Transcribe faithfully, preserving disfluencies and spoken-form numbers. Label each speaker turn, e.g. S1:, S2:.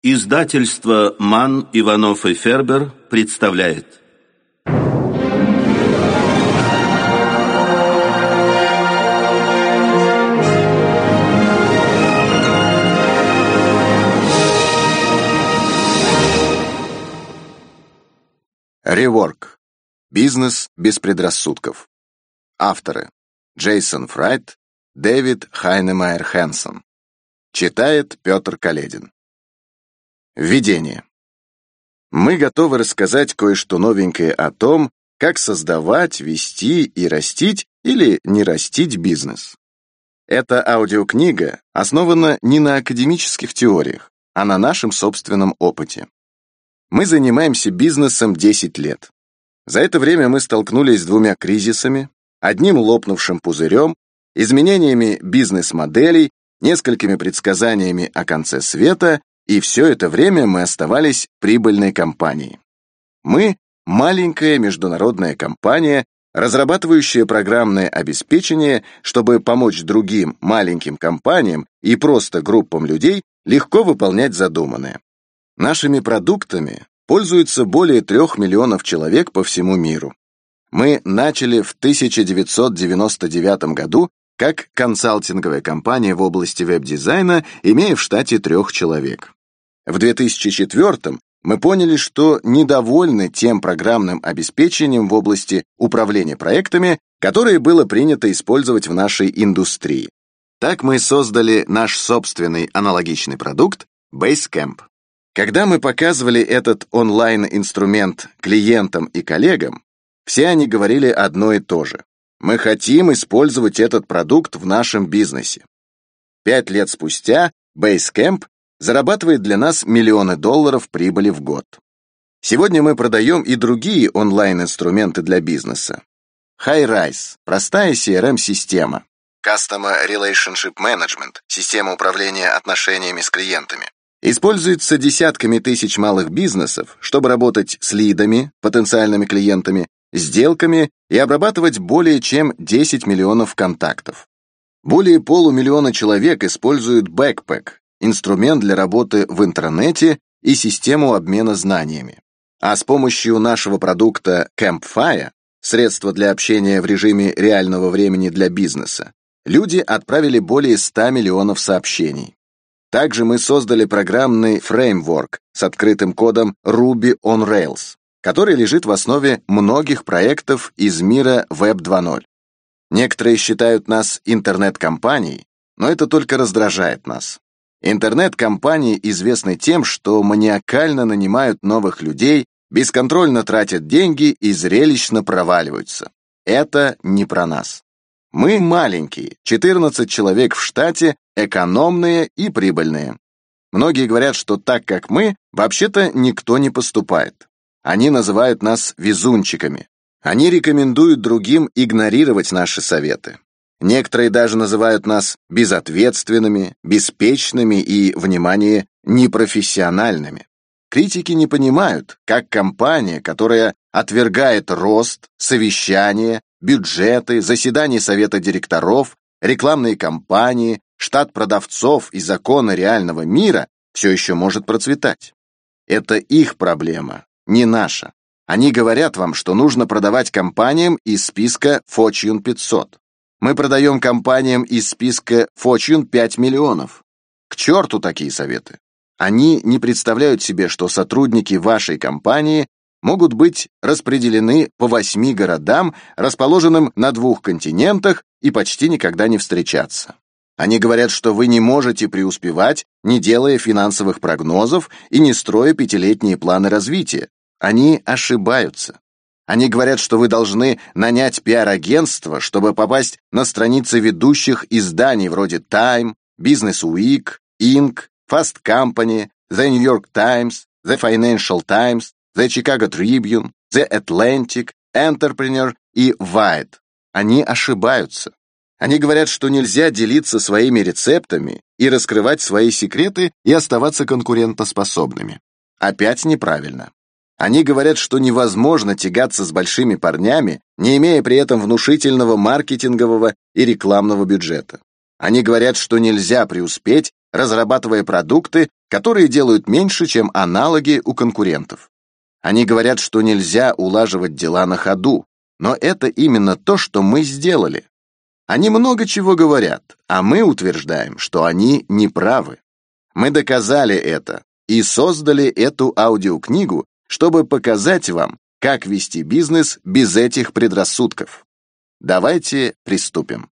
S1: Издательство «Манн, Иванов и Фербер» представляет.
S2: Реворк. Бизнес без предрассудков. Авторы: Джейсон Фрайт, Дэвид Хайнемайер Хэнсон. Читает Петр Каледин. Введение. Мы готовы рассказать кое-что новенькое о том, как создавать, вести и растить или не растить бизнес. Эта аудиокнига основана не на академических теориях, а на нашем собственном опыте. Мы занимаемся бизнесом десять лет. За это время мы столкнулись с двумя кризисами, одним лопнувшим пузырем, изменениями бизнес-моделей, несколькими предсказаниями о конце света, и все это время мы оставались прибыльной компанией. Мы – маленькая международная компания, разрабатывающая программное обеспечение, чтобы помочь другим маленьким компаниям и просто группам людей легко выполнять задуманное. Нашими продуктами пользуются более трех миллионов человек по всему миру. Мы начали в тысяча девятьсот девяносто девятом году как консалтинговая компания в области веб-дизайна, имея в штате трех человек. В две тысячи четвёртом мы поняли, что недовольны тем программным обеспечением в области управления проектами, которое было принято использовать в нашей индустрии. Так мы создали наш собственный аналогичный продукт Basecamp. Когда мы показывали этот онлайн-инструмент клиентам и коллегам, все они говорили одно и то же: мы хотим использовать этот продукт в нашем бизнесе. Пять лет спустя Basecamp зарабатывает для нас миллионы долларов прибыли в год. Сегодня мы продаем и другие онлайн-инструменты для бизнеса. HighRise – простая си эр эм-система. Customer Relationship Management – система управления отношениями с клиентами. Используется десятками тысяч малых бизнесов, чтобы работать с лидами, потенциальными клиентами, сделками и обрабатывать более чем десять миллионов контактов. Более полумиллиона человек используют Backpack – инструмент для работы в интернете и систему обмена знаниями. А с помощью нашего продукта Campfire – средство для общения в режиме реального времени для бизнеса, люди отправили более ста миллионов сообщений. Также мы создали программный фреймворк с открытым кодом Ruby on Rails, который лежит в основе многих проектов из мира веб два ноль. Некоторые считают нас интернет-компанией, но это только раздражает нас. Интернет-компании известны тем, что маниакально нанимают новых людей, бесконтрольно тратят деньги и зрелищно проваливаются. Это не про нас. Мы маленькие, четырнадцать человек в штате, экономные и прибыльные. Многие говорят, что так как мы, вообще-то никто не поступает. Они называют нас везунчиками. Они рекомендуют другим игнорировать наши советы. Некоторые даже называют нас безответственными, беспечными и, внимание, непрофессиональными. Критики не понимают, как компания, которая отвергает рост, совещания, бюджеты, заседания совета директоров, рекламные кампании, штат продавцов и законы реального мира, все еще может процветать. Это их проблема, не наша. Они говорят вам, что нужно продавать компаниям из списка Fortune пятьсот. Мы продаем компаниям из списка Fortune пять миллионов. К черту такие советы. Они не представляют себе, что сотрудники вашей компании могут быть распределены по восьми городам, расположенным на двух континентах, и почти никогда не встречаться. Они говорят, что вы не можете преуспевать, не делая финансовых прогнозов и не строя пятилетние планы развития. Они ошибаются. Они говорят, что вы должны нанять пиар-агентство, чтобы попасть на страницы ведущих изданий вроде Time, Business Week, Inc, Fast Company, The New York Times, The Financial Times, The Chicago Tribune, The Atlantic, Entrepreneur и Wired. Они ошибаются. Они говорят, что нельзя делиться своими рецептами и раскрывать свои секреты и оставаться конкурентоспособными. Опять неправильно. Они говорят, что невозможно тягаться с большими парнями, не имея при этом внушительного маркетингового и рекламного бюджета. Они говорят, что нельзя преуспеть, разрабатывая продукты, которые делают меньше, чем аналоги у конкурентов. Они говорят, что нельзя улаживать дела на ходу, но это именно то, что мы сделали. Они много чего говорят, а мы утверждаем, что они не правы. Мы доказали это и создали эту аудиокнигу, чтобы показать вам, как вести бизнес без этих предрассудков. Давайте приступим.